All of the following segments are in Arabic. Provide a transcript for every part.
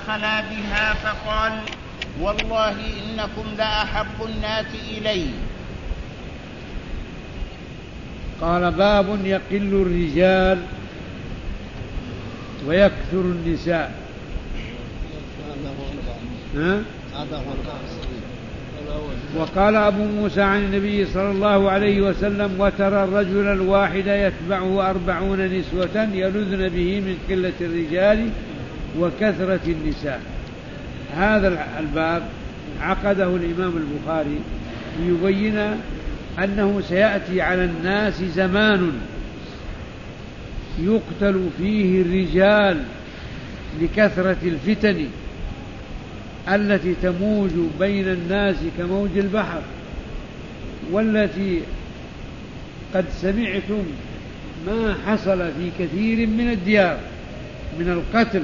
فخلا بها فقال: والله إنكم لأحب الناس إلي. قال: باب يقل الرجال ويكثر النساء. وقال أبو موسى عن النبي صلى الله عليه وسلم: وترى الرجل الواحد يتبعه 40 نسوة يلذن به من قلة الرجال وكثرة النساء. هذا الباب عقده الإمام البخاري ليبين أنه سيأتي على الناس زمان يقتل فيه الرجال لكثرة الفتن التي تموج بين الناس كموج البحر، والتي قد سمعتم ما حصل في كثير من الديار من القتل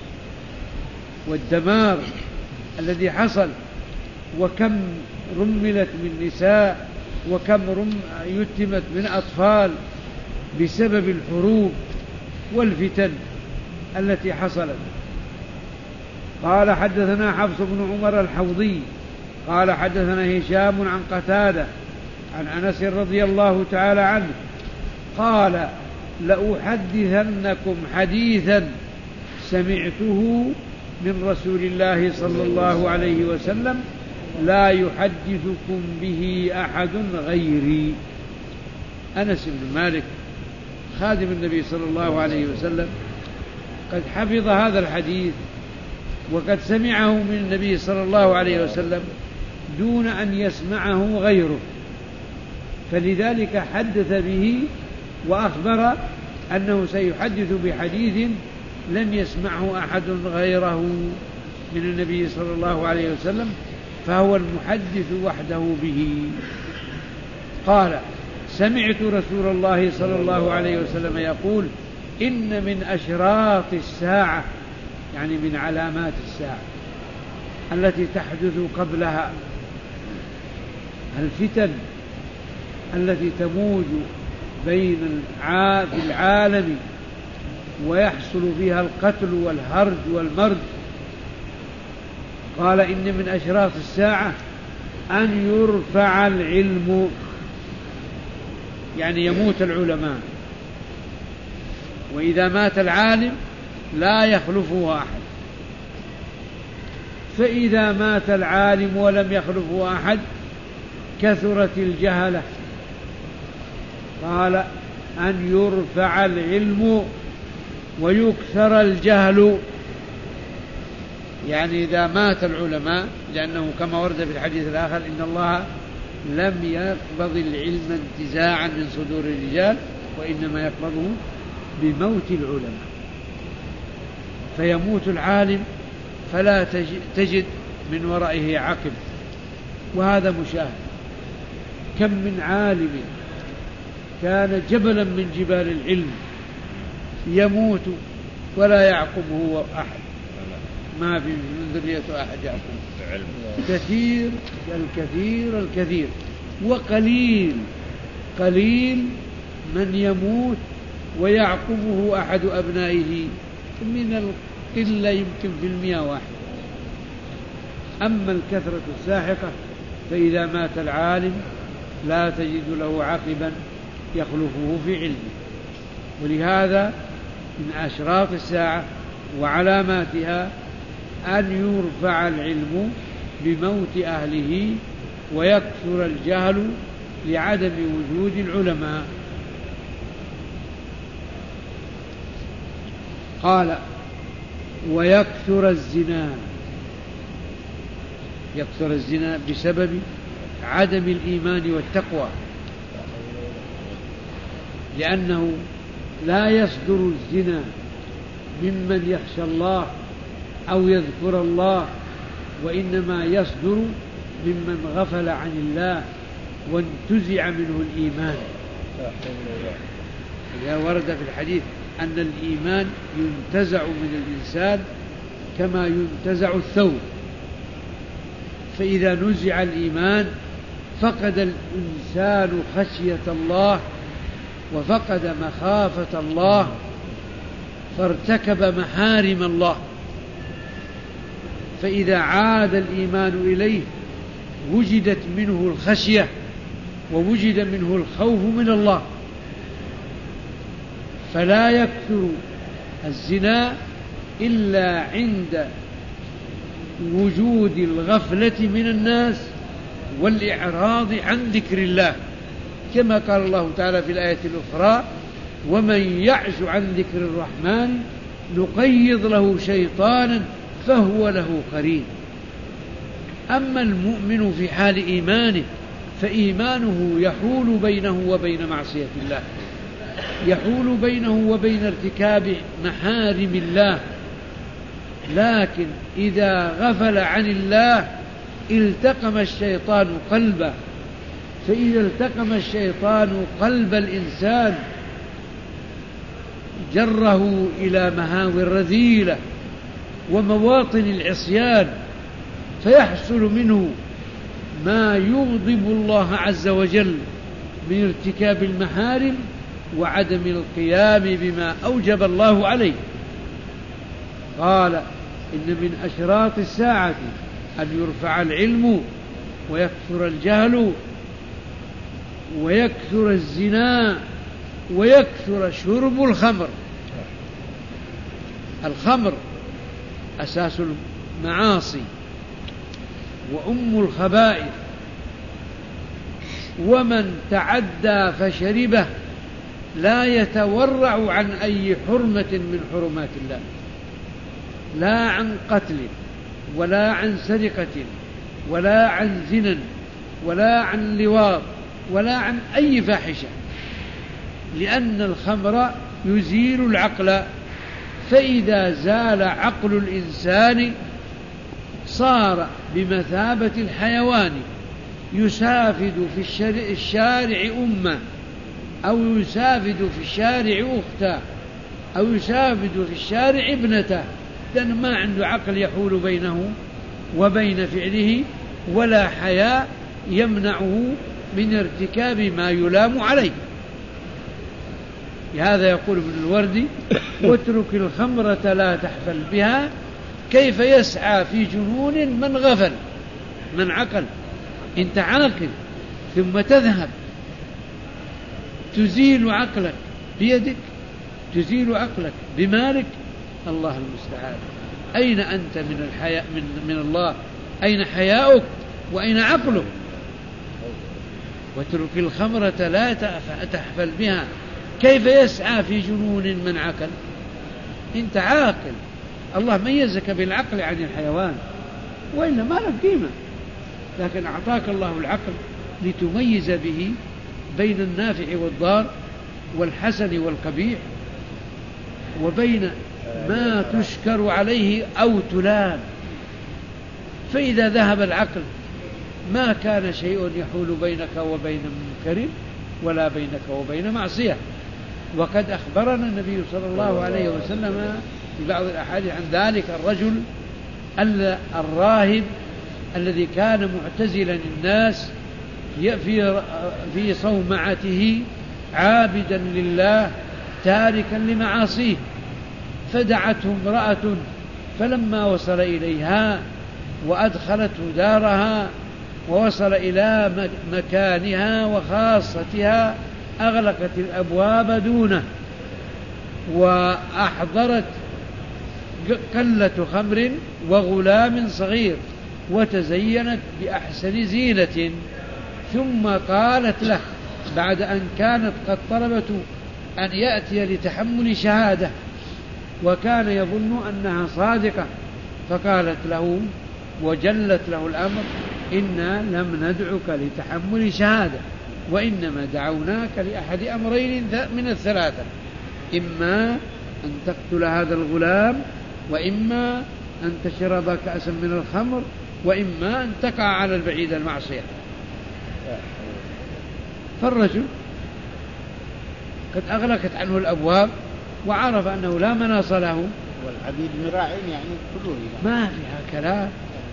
والدمار الذي حصل، وكم رملت من نساء، وكم يتمت من أطفال بسبب الحروب والفتن التي حصلت. قال: حدثنا حفص بن عمر الحوضي قال: حدثنا هشام عن قتادة عن أنس رضي الله تعالى عنه قال: لأحدثنكم حديثا سمعته من رسول الله صلى الله عليه وسلم لا يحدثكم به أحد غيري. أنس بن مالك خادم النبي صلى الله عليه وسلم قد حفظ هذا الحديث وقد سمعه من النبي صلى الله عليه وسلم دون أن يسمعه غيره، فلذلك حدث به وأخبر أنه سيحدث بحديث لم يسمعه أحد غيره من النبي صلى الله عليه وسلم، فهو المحدث وحده به. قال: سمعت رسول الله صلى الله عليه وسلم يقول: إن من أشراط الساعة، يعني من علامات الساعة التي تحدث قبلها، الفتن التي تموج بين في العالم ويحصل فيها القتل والهرج والمرج. قال: إن من أشراط الساعة أن يرفع العلم، يعني يموت العلماء، وإذا مات العالم لا يخلفه أحد، فإذا مات العالم ولم يخلفه أحد كثرت الجهلة. قال: أن يرفع العلم ويكثر الجهل، يعني إذا مات العلماء، لأنه كما ورد في الحديث الآخر: إن الله لم يقبض العلم انتزاعا من صدور الرجال وإنما يقبضه بموت العلماء. فيموت العالم فلا تجد من ورائه عقب، وهذا مشاهد. كم من عالم كان جبلا من جبال العلم يموت ولا يعقبه أحد، ما في من ذرية أحد يعقبه، كثير الكثير، وقليل من يموت ويعقبه أحد أبنائه، من القلة يمكن في 100 واحد. أما الكثرة الساحقة فإذا مات العالم لا تجد له عقبا يخلفه في علمه. ولهذا من أشراط الساعة وعلاماتها أن يرفع العلم بموت أهله ويكثر الجهل لعدم وجود العلماء. قال: ويكثر الزنا، يكثر الزنا بسبب عدم الإيمان والتقوى، لأنه لا يصدر الزنا ممن يخشى الله أو يذكر الله، وإنما يصدر ممن غفل عن الله وانتزع منه الإيمان. إذا ورد في الحديث أن الإيمان ينتزع من الإنسان كما ينتزع الثوب، فإذا نزع الإيمان فقد الإنسان خشية الله وفقد مخافة الله، فارتكب محارم الله. فإذا عاد الإيمان إليه وجدت منه الخشية ووجد منه الخوف من الله، فلا يكثر الزنا إلا عند وجود الغفلة من الناس والإعراض عن ذكر الله، كما قال الله تعالى في الآية الأخرى: ومن يعش عن ذكر الرحمن نقيض له شيطانا فهو له قرين. أما المؤمن في حال إيمانه فإيمانه يحول بينه وبين معصية الله، يحول بينه وبين ارتكاب محارم الله، لكن إذا غفل عن الله التقم الشيطان قلبه، فإذا التقم الشيطان قلب الإنسان جره إلى مهاوي الرذيلة ومواطن العصيان، فيحصل منه ما يغضب الله عز وجل من ارتكاب المحارم وعدم القيام بما أوجب الله عليه. قال: إن من أشراط الساعة أن يرفع العلم ويكثر الجهل ويكثر الزنا ويكثر شرب الخمر. الخمر أساس المعاصي وأم الخبائث، ومن تعدى فشربه لا يتورع عن أي حرمة من حرمات الله، لا عن قتل ولا عن سرقة ولا عن زنا ولا عن لواط ولا عن أي فاحشة، لأن الخمر يزيل العقل، فإذا زال عقل الإنسان صار بمثابة الحيوان، يسافد في الشارع أمه، أو يسافد في الشارع أخته، أو يسافد في الشارع ابنته، لأنه ما عنده عقل يحول بينه وبين فعله، ولا حياء يمنعه من ارتكاب ما يلام عليه. لهذا يقول ابن الوردي: واترك الخمرة لا تحفل بها، كيف يسعى في جنون من غفل من عقل. انت عاقل ثم تذهب تزيل عقلك بيدك، تزيل عقلك بمالك، الله المستعان. أين أنت من الحياء من الله؟ أين حياؤك وأين عقلك؟ واترك الخمرة لا تحفل بها، كيف يسعى في جنون من عقل. انت عاقل، الله ميزك بالعقل عن الحيوان، وإلا ما لك قيمة، لكن أعطاك الله العقل لتميز به بين النافع والضار والحسن والقبيح، وبين ما تشكر عليه أو تلام. فإذا ذهب العقل ما كان شيء يحول بينك وبين منكر ولا بينك وبين معصية. وقد أخبرنا النبي صلى الله عليه وسلم في بعض الأحاديث عن ذلك الرجل الراهب الذي كان معتزلا الناس في صومعته عابدا لله تاركا لمعاصيه، فدعته امرأة، فلما وصل إليها وأدخلته دارها ووصل إلى مكانها وخاصتها أغلقت الأبواب دونه، وأحضرت قلة خمر وغلام صغير، وتزينت بأحسن زينة، ثم قالت له بعد أن كانت قد طلبت أن يأتي لتحمل شهادة، وكان يظن أنها صادقة، فقالت له وجلت له الأمر: إنا لم ندعك لتحمل شهادة، وإنما دعوناك لأحد أمرين من الثلاثة: إما أن تقتل هذا الغلام، وإما أن تشرب كأسا من الخمر، وإما أن تقع على البعيد المعصية. فالرجل قد أغلقت عنه الأبواب وعرف أنه لا مناص له، والعبيد مراعين يعني كله ما فيها كلام.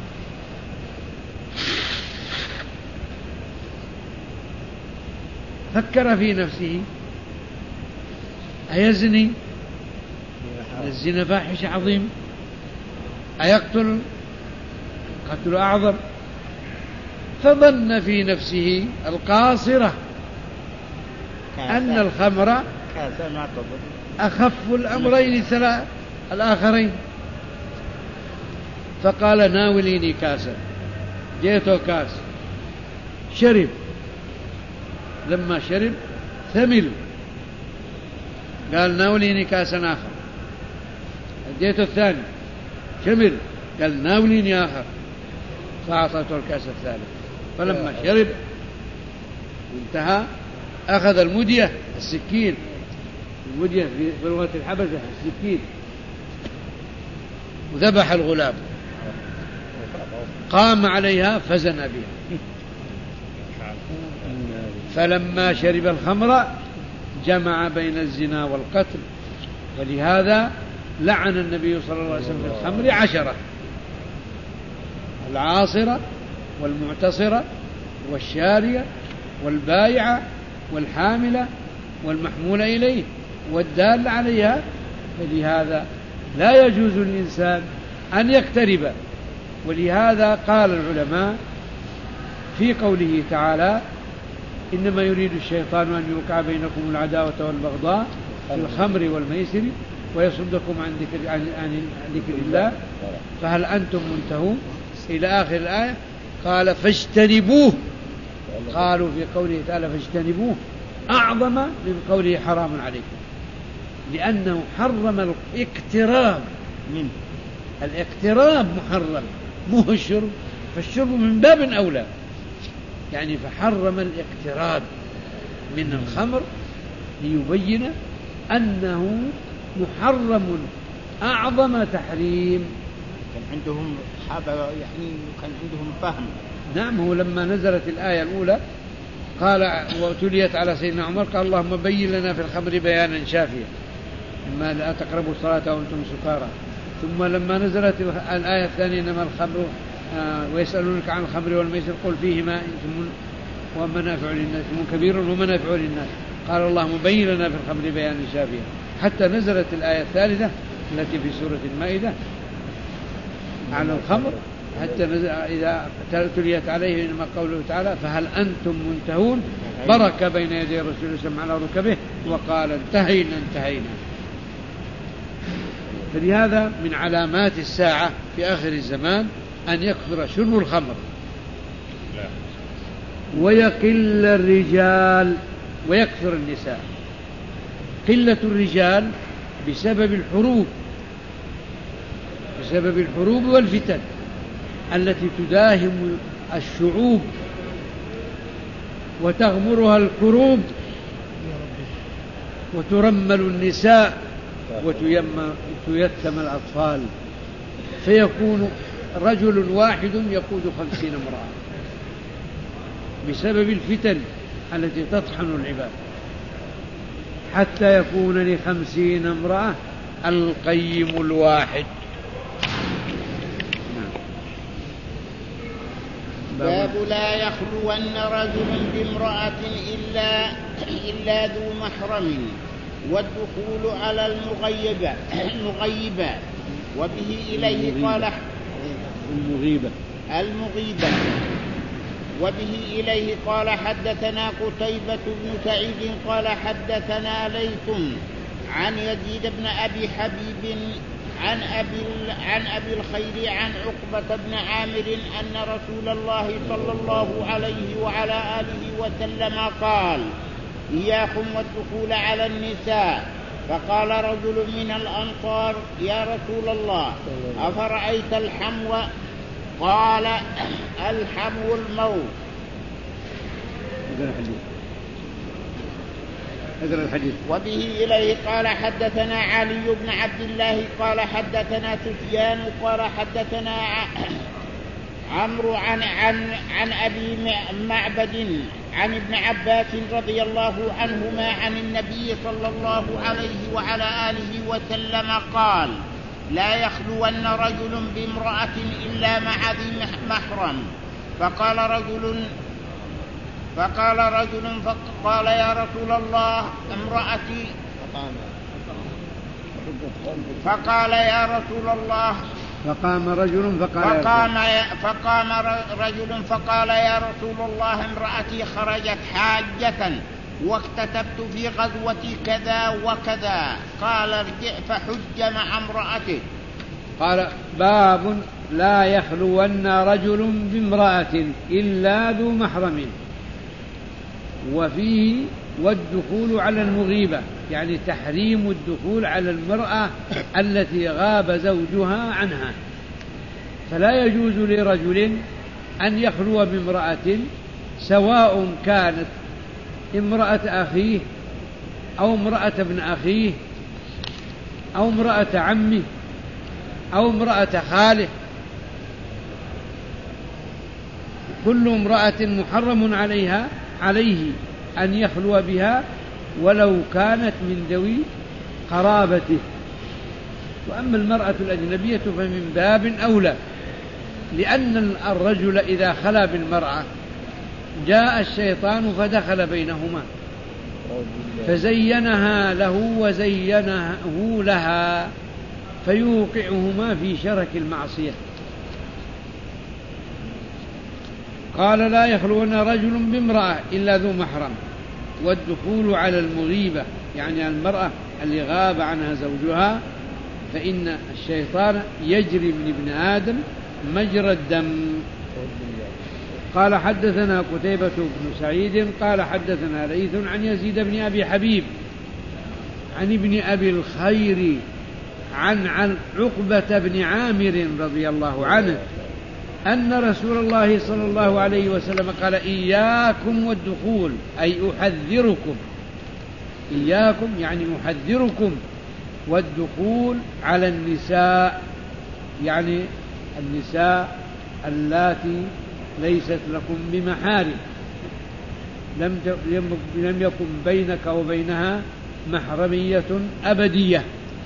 فكر في نفسه: أيزني؟ الزنا فاحش عظيم. أيقتل القتل أعظم. فظن في نفسه القاصرة أن الخمر أخف الأمرين الآخرين، فقال ناوليني كاسا. جئته كاس، شرب، لما شرب ثمل، قال ناوليني كاسا آخر. جئته الثاني، شمل، قال ناوليني آخر، فأعطته الكاس الثالث. فلما شرب انتهى أخذ المدية، السكين، المدية في لغة الحبشة السكين، وذبح الغلام، قام عليها فزن بها. فلما شرب الخمر جمع بين الزنا والقتل، ولهذا لعن النبي صلى الله عليه وسلم في الخمر 10: العاصرة والمعتصرة والشارية والبايعة والحاملة والمحمولة إليه والدال عليها. فلهذا لا يجوز للإنسان أن يقترب. ولهذا قال العلماء في قوله تعالى: إنما يريد الشيطان أن يوقع بينكم العداوة والبغضاء في الخمر والميسر ويصدكم عن ذكر الله فهل أنتم منتهون، إلى آخر الآية. قال فاجتنبوه. قالوا في قوله تعالى فاجتنبوه أعظم من قوله حرام عليكم، لأنه حرم الاقتراب منه. الاقتراب محرم، مو الشرب، فالشرب من باب أولى يعني. فحرم الاقتراب من الخمر ليبين أنه محرم أعظم تحريم. كان عندهم صحابة يعني كان عندهم فهم. نعم، هو لما نزلت الآية الأولى قال وتليت على سيدنا عمر قال اللهم بين لنا في الخمر بيانا شافيا إما لا تقربوا الصلاة وأنتم سكارى. ثم لما نزلت الآية الثانية إنما الخمر ويسألونك عن الخمر والميسر قل فيهما إثم ومنافع للناس، إثم كبير ومنافع للناس. قال اللهم بين لنا في الخمر بيانا شافيا، حتى نزلت الآية الثالثة التي في سورة المائدة عن الخمر، حتى إذا تليت عليه إنما قوله تعالى فهل أنتم منتهون، برك بين يدي الرسول صلى الله عليه وسلم على ركبه وقال انتهينا. فلهذا من علامات الساعة في آخر الزمان أن يكثر شرب الخمر ويقل الرجال ويكثر النساء. قلة الرجال بسبب الحروب والفتن التي تداهم الشعوب وتغمرها الكروب وترمل النساء وتيتم الأطفال، فيكون رجل واحد يقود 50 امرأة بسبب الفتن التي تطحن العباد، حتى يكون ل50 امرأة القيم الواحد. باب لا يخلون رجل بامرأة إلا ذو محرم، والدخول على المغيبة وبه إليه قال المغيبة وبه إليه قال حدثنا قتيبة بن سعيد قال حدثنا ليث عن يزيد بن أبي حبيب عن أبي الخير عن عقبة بن عامر أن رسول الله صلى الله عليه وعلى آله وسلم قال إياكم والدخول على النساء. فقال رجل من الأنصار يا رسول الله أفرأيت الحمو؟ قال الحمو الموت. وبه إليه قال حدثنا علي بن عبد الله قال حدثنا سفيان قال حدثنا عمرو عن أبي معبد عن ابن عباس رضي الله عنهما عن النبي صلى الله عليه وعلى آله وسلم قال لا يخلون رجل بامرأة إلا مع ذي محرم. فقال رجل فقال يا رسول الله امرأتي. فقال يا رسول الله فقام رجل فقال يا رسول الله امرأتي خرجت حاجة واكتتبت في غزوة كذا وكذا. قال ارجع فحج مع امرأته. قال باب لا يخلون رجل بامرأة إلا ذو محرم. وفيه والدخول على المغيبة، يعني تحريم الدخول على المرأة التي غاب زوجها عنها. فلا يجوز لرجل أن يخلو بامرأة سواء كانت امرأة أخيه أو امرأة ابن أخيه أو امرأة عمه أو امرأة خاله. كل امرأة محرم عليه أن يخلو بها ولو كانت من ذوي قرابته. وأما المرأة الأجنبية فمن باب أولى، لأن الرجل إذا خلا بالمرأة جاء الشيطان فدخل بينهما فزينها له وزينه لها فيوقعهما في شرك المعصية. قال لا يخلون رجل بامرأة إلا ذو محرم. والدخول على المغيبة، يعني المرأة اللي غاب عنها زوجها، فإن الشيطان يجري من ابن آدم مجرى الدم. قال حدثنا قتيبة بن سعيد قال حدثنا ليث عن يزيد بن أبي حبيب عن ابن أبي الخير عن عقبة بن عامر رضي الله عنه أن رسول الله صلى الله عليه وسلم قال إياكم والدخول، أي أحذركم، إياكم يعني أحذركم والدخول على النساء، يعني النساء اللاتي ليست لكم بمحارم، لم يكن بينك وبينها محرمية أبدية.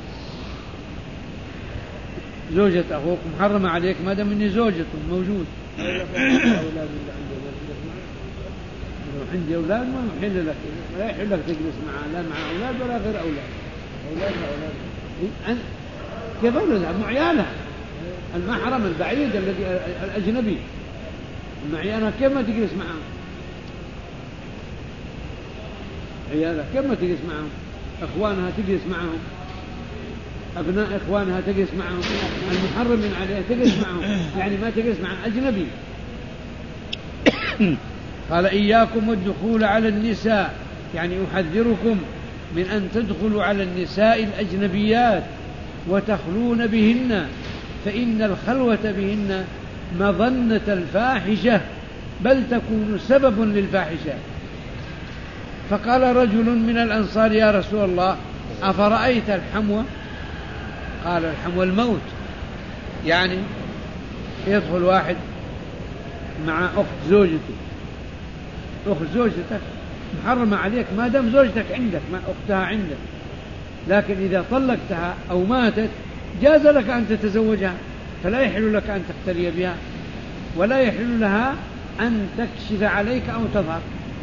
زوجة أخوك محرمة عليك ما دام إني زوجته موجود. عندي أولاد ما يحل لك، لا يحل لك تجلس معه، لا مع أولاد ولا غير أولاد. كيف أولادها؟ مع عيالها. المحرم البعيد الذي الأجنبي مع عيالها كيف ما تجلس معهم؟ عيالها كيف ما تجلس معهم؟ أخوانها تجلس معهم، أبناء إخوانها تجلس معهم، المحرم من عليها تجلس معهم، يعني ما تجلس مع أجنبي. قال إياكم والدخول على النساء، يعني أحذركم من أن تدخلوا على النساء الأجنبيات وتخلون بهن، فإن الخلوة بهن مظنة الفاحشة، بل تكون سبب للفاحشة. فقال رجل من الأنصار يا رسول الله أفرأيت الحموى؟ قال الحموى الموت، يعني يدخل واحد مع أخت زوجته، أخت زوجتك محرمة عليك ما دام زوجتك عندك، ما أختها عندك، لكن إذا طلقتها أو ماتت جاز لك أن تتزوجها، فلا يحل لك أن تقتري بها، ولا يحل لها أن تكشف عليك أو تظهر.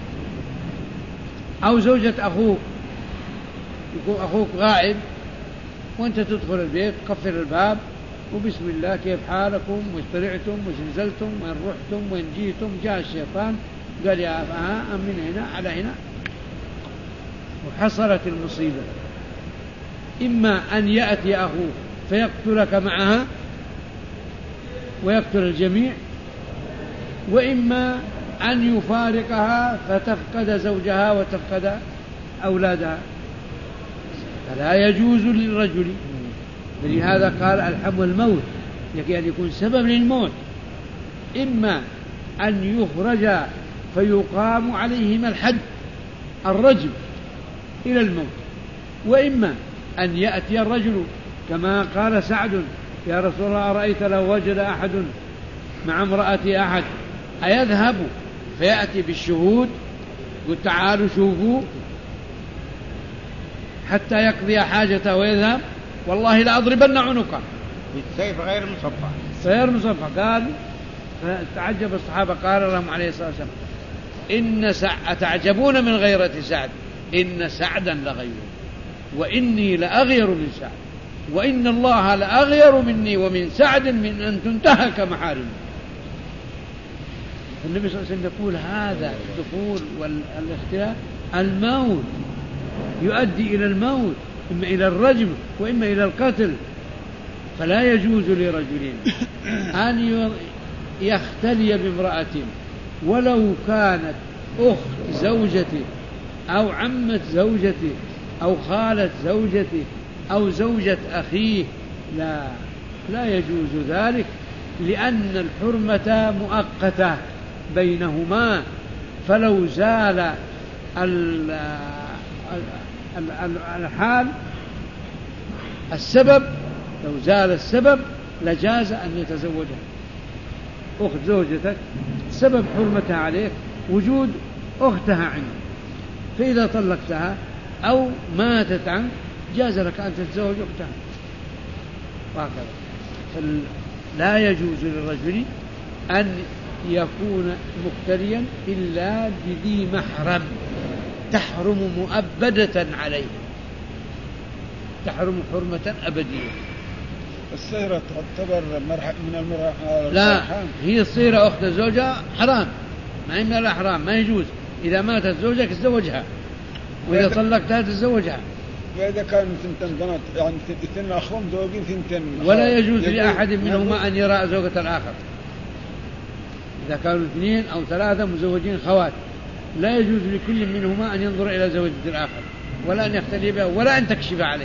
أو زوجة أخوك، يكون أخوك غائب وأنت تدخل البيت تقفل الباب وبسم الله كيف حالكم وش طلعتم وش نزلتم وين رحتم وين جيتم، جاء الشيطان قال يا من هنا على هنا، وحصلت المصيبة. إما أن يأتي أخوك فيقتلك معها ويقتل الجميع، وإما أن يفارقها فتفقد زوجها وتفقد أولادها، فلا يجوز للرجل. لهذا قال الحمو الموت، يعني يكون سبب للموت، إما أن يخرج فيقام عليهما الحد الرجم إلى الموت، وإما أن يأتي الرجل كما قال سعد يا رسول الله أرأيت لو وجد أحد مع امرأة أحد أيذهب فيأتي بالشهود قل تعالوا شوفوا حتى يقضي حاجته ويذهب؟ والله لأضربن عنقه بالسيف غير مصفى. غير مصفى. قال فتعجب الصحابة قال لهم عليه الصلاة والسلام إن أتعجبون من غيرة سعد، إن سعدا لغيره وإني لأغير من سعد. وإن الله لأغير مني ومن سعد من أن تنتهك محارمه. النبي صلى الله عليه وسلم يقول هذا الدخول والاختلاف الموت يؤدي إلى الموت، إما إلى الرجم وإما إلى القتل. فلا يجوز لرجل أن يختلي بامرأة ولو كانت أخت زوجته أو عمة زوجته أو خالة زوجته أو زوجة أخيه، لا يجوز ذلك، لأن الحرمة مؤقتة بينهما. فلو زال الحال السبب، لو زال السبب لجاز أن يتزوجها. أخت زوجتك سبب حرمتها عليك وجود أختها عنك، فإذا طلقتها أو ماتت عنك جاز لك أن تتزوج أختها وهكذا. لا يجوز للرجل أن يكون مختليا إلا بذي محرم تحرم مؤبدة عليه، تحرم حرمة أبدية. الصيرة تعتبر من المرأة؟ لا، هي الصيرة أخت زوجها حرام، ما هي من الأحرام، ما يجوز. إذا ماتت زوجك تزوجها، وإذا طلقتها تزوجها. وإذا كانوا ثنتين بنات يعني اثنين أخوهم زوجين ثنتين، ولا يجوز لأحد منهما أن يرى زوجة الآخر. إذا كانوا اثنين أو ثلاثة مزوجين خوات لا يجوز لكل منهما أن ينظر إلى زوجة الآخر ولا أن يختلي بها ولا أن تكشف عليه.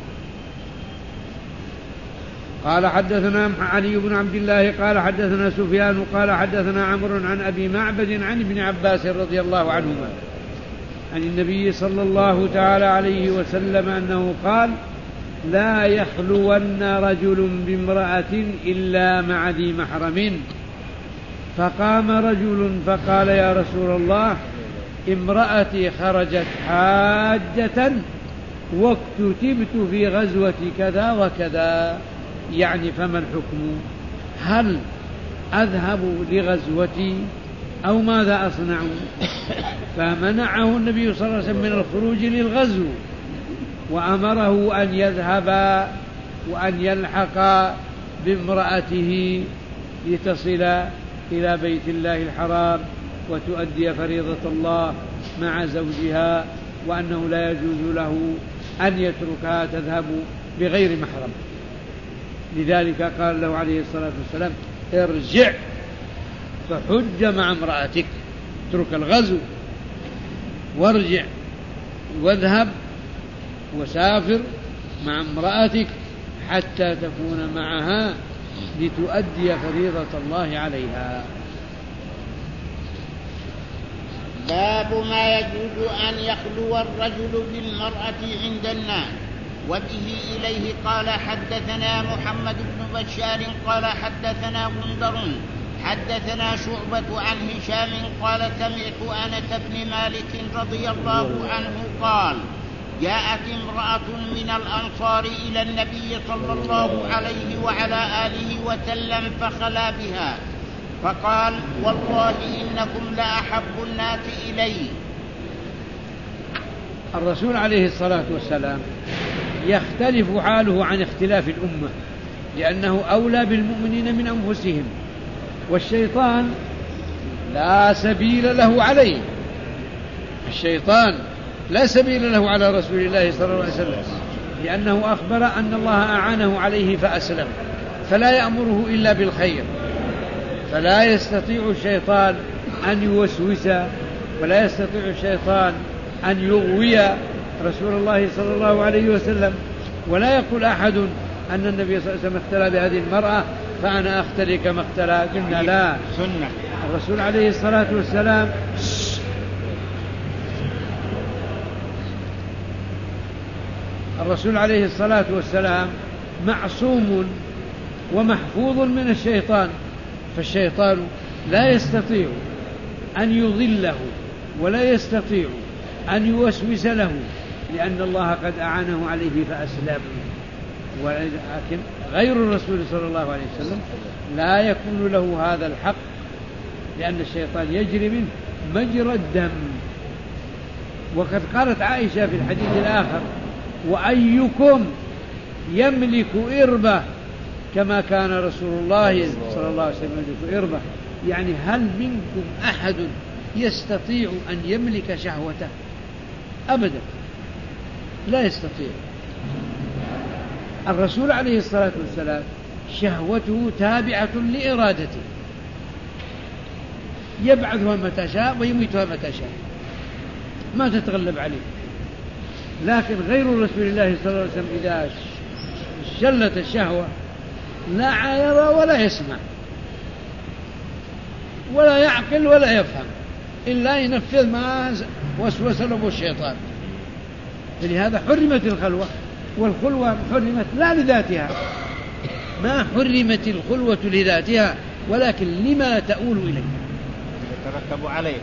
قال حدثنا علي بن عبد الله قال حدثنا سفيان قال حدثنا عمرو عن أبي معبد عن ابن عباس رضي الله عنهما عن النبي صلى الله تعالى عليه وسلم أنه قال: لا يخلون رجل بامرأة إلا مع ذي محرم. فقام رجل فقال: يا رسول الله، امرأتي خرجت حاجة واكتتبت في غزوة كذا وكذا، يعني فما الحكم؟ هل أذهب لغزوتي أو ماذا أصنع؟ فمنعه النبي صلى الله عليه وسلم من الخروج للغزو، وأمره أن يذهب وأن يلحق بامرأته لتصل إلى بيت الله الحرام وتؤدي فريضة الله مع زوجها، وأنه لا يجوز له أن يتركها تذهب بغير محرم. لذلك قال له عليه الصلاة والسلام: ارجع فحج مع امرأتك، اترك الغزو وارجع واذهب وسافر مع امرأتك حتى تكون معها لتؤدي فريضة الله عليها. باب ما يجوز أن يخلو الرجل بالمرأة عند الناس. وبه إليه قال حدثنا محمد بن بشار قال حدثنا غندر حدثنا شعبة عن هشام قال: سمعت أنس بن مالك رضي الله عنه قال: جاءت امرأة من الأنصار إلى النبي صلى الله عليه وعلى آله وسلم فخلا بها، فقال: والله إنكم لأحب الناس إلي. الرسول عليه الصلاة والسلام يختلف حاله عن اختلاف الأمة، لأنه أولى بالمؤمنين من أنفسهم، والشيطان لا سبيل له عليه. الشيطان لا سبيل له على رسول الله صلى الله عليه وسلم، لأنه أخبر أن الله أعانه عليه فأسلم، فلا يأمره إلا بالخير، فلا يستطيع الشيطان أن يوسوس، ولا يستطيع الشيطان أن يغوي رسول الله صلى الله عليه وسلم. ولا يقول أحد أن النبي صلى الله عليه وسلم اختلى بهذه المرأة فأنا أختلي كما اختلى. قلنا لا، سنة. الرسول عليه الصلاة والسلام الرسول عليه الصلاة والسلام معصوم ومحفوظ من الشيطان، فالشيطان لا يستطيع أن يضله ولا يستطيع أن يوسوس له، لأن الله قد أعانه عليه فأسلم. ولكن غير الرسول صلى الله عليه وسلم لا يكون له هذا الحق، لأن الشيطان يجري منه مجرى الدم. وقد قالت عائشة في الحديث الآخر: وأيكم يملك إربة كما كان رسول الله صلى الله عليه وسلم يملك إربة. يعني هل منكم أحد يستطيع أن يملك شهوته؟ أبدا لا يستطيع. الرسول عليه الصلاة والسلام شهوته تابعة لإرادته، يبعثها متى شاء ويميتها متى شاء، ما تتغلب عليه. لكن غير رسول الله صلى الله عليه وسلم إذا شلت الشهوة لا يرى ولا يسمع ولا يعقل ولا يفهم إلا ينفذ ما وسوس له الشيطان. فلهذا حرمت الخلوة، والخلوة حرمت لا لذاتها، ما حرمت الخلوة لذاتها، ولكن لما تؤول إليه، يترتب عليه،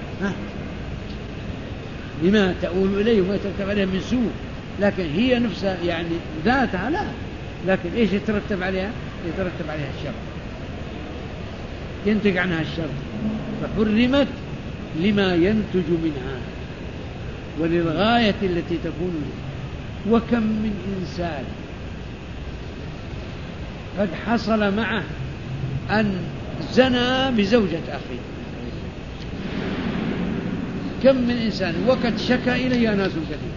لما تؤول إليه وما يترتب عليه من سوء. لكن هي نفسها يعني ذاتها لا، لكن إيش يترتب عليها؟ يترتب عليها الشر، ينتج عنها الشر، فحرمت لما ينتج منها وللغاية التي تكون له. وكم من إنسان قد حصل معه أن زنى بزوجة أخيه، كم من إنسان، وقد شكى إلي ناس كثير،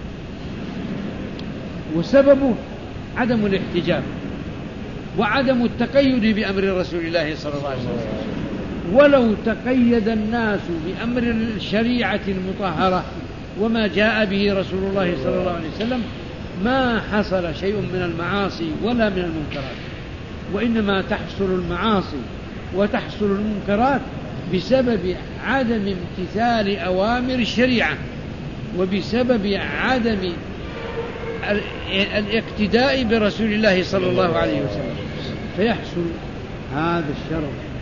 وسببه عدم الاحتجاب وعدم التقيد بأمر رسول الله صلى الله عليه وسلم. ولو تقيد الناس بأمر الشريعة المطهرة وما جاء به رسول الله صلى الله عليه وسلم ما حصل شيء من المعاصي ولا من المنكرات، وإنما تحصل المعاصي وتحصل المنكرات بسبب عدم امتثال أوامر الشريعة وبسبب عدم الاقتداء برسول الله صلى الله عليه وسلم، فيحصل هذا الشر.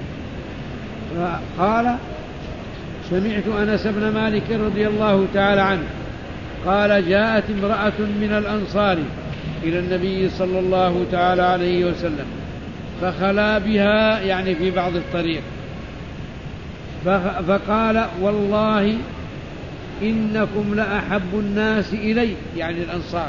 قال: سمعت أنس بن مالك رضي الله تعالى عنه قال: جاءت امرأة من الأنصار إلى النبي صلى الله تعالى عليه وسلم فخلا بها، يعني في بعض الطريق، فقال: والله إنكم لأحب الناس إلي، يعني الأنصار.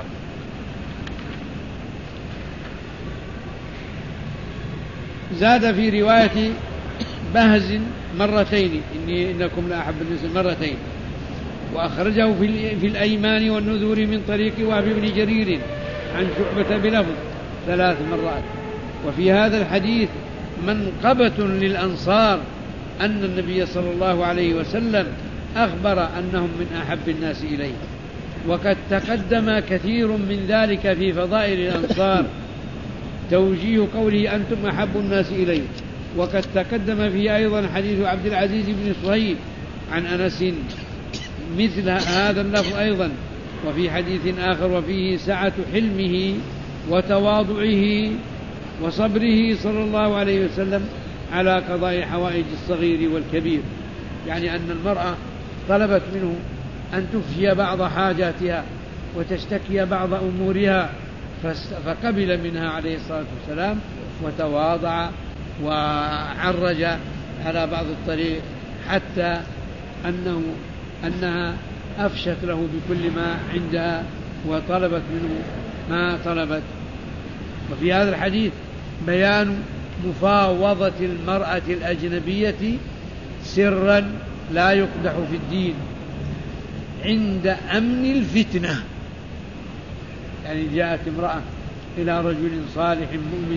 زاد في رواية بهز مرتين، إنكم لأحب الناس مرتين، وأخرجه في الأيمان والنذور من طريق وهب بن جرير عن شعبة بلفظ 3 مرات. وفي هذا الحديث منقبة للأنصار أن النبي صلى الله عليه وسلم أخبر أنهم من أحب الناس إليه، وقد تقدم كثير من ذلك في فضائل الأنصار توجيه قوله أنتم أحب الناس إليه. وقد تقدم فيه أيضا حديث عبد العزيز بن صهيب عن أنس مثل هذا اللفظ أيضا، وفي حديث آخر وفيه سعة حلمه وتواضعه وصبره صلى الله عليه وسلم على قضاء حوائج الصغير والكبير، يعني أن المرأة طلبت منه أن تفشي بعض حاجاتها وتشتكي بعض أمورها، فقبل منها عليه الصلاة والسلام وتواضع وعرج على بعض الطريق، حتى أنها أفشت له بكل ما عندها وطلبت منه ما طلبت. وفي هذا الحديث بيان مفاوضة المرأة الأجنبية سرا لا يقدح في الدين عند أمن الفتنة. يعني جاءت امرأة إلى رجل صالح مؤمن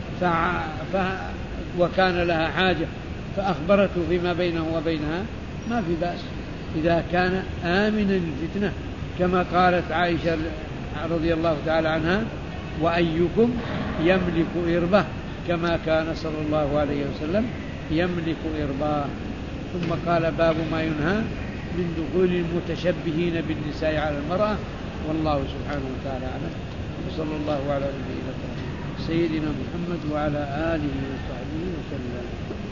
وكان لها حاجة فأخبرته فيما بينه وبينها، ما في بأس إذا كان آمنا للفتنة، كما قالت عائشة رضي الله تعالى عنها: وأيكم يملك إربه كما كان صلى الله عليه وسلم يملك إرباه. ثم قال: باب ما ينهى من دخول المتشبهين بالنساء على المرأة، والله سبحانه وتعالى أعلم. وصلى الله على نبينا سيدنا محمد وعلى آله وصحبه وسلم.